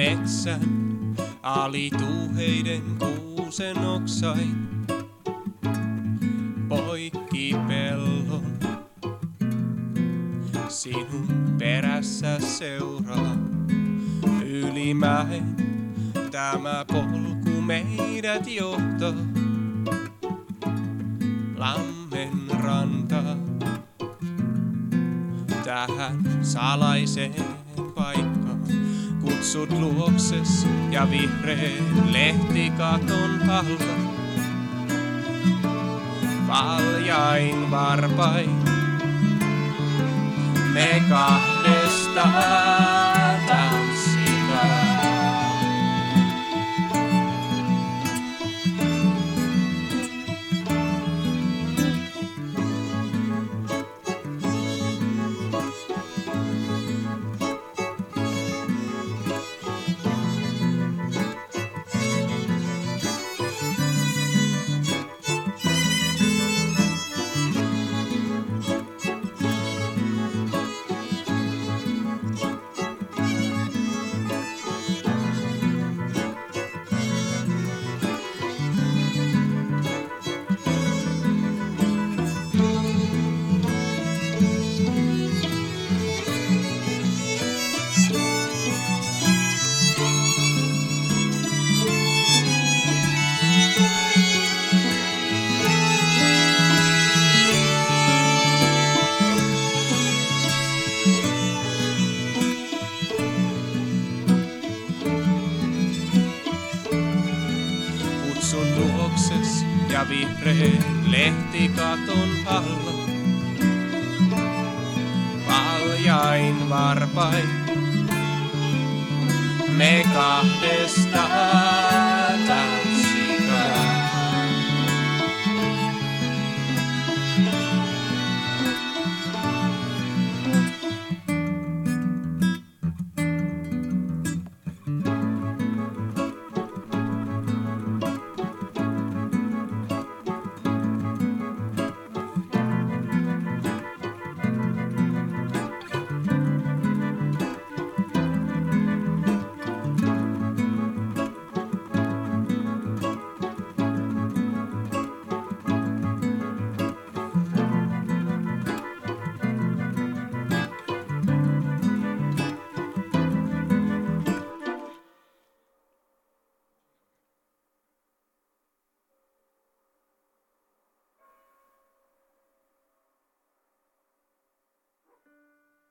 metsän, alituheiden kuusen oksain. Poikki pellon, sinun perässä seuraa ylimäen. Tämä polku meidät johtaa lammen rantaan, tähän salaiseen paikkaan. Kutsut luokses ja vihreen lehtikaton alla. Paljain varpain me kahdestaan tanssitaan. Sun luokses ja vihreen lehtikaton alla. Paljain varpain me kahdestaan